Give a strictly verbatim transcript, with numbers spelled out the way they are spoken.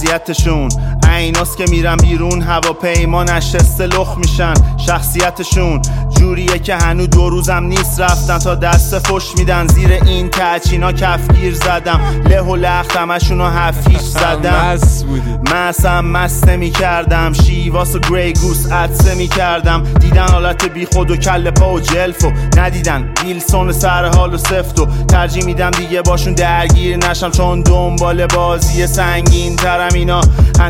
وضعیتشون ایناست که میرن بیرون هواپیما نشسته لخ میشن. شخصیتشون جوریه که هنو دو روزم نیست رفتن تا دست فش میدن. زیر این کچینا کفگیر زدم له و لخت همشونو هفیش زدم. مسم مست نمی کردم شیواس و گری گوس عدسه می کردم. دیدن حالت بی خود و کل پا و جلفو ندیدن ویلسون سر حال و سفتو. ترجیح میدم دیگه باشون درگیر نشم چون دنبال بازی سنگین ترم. اینا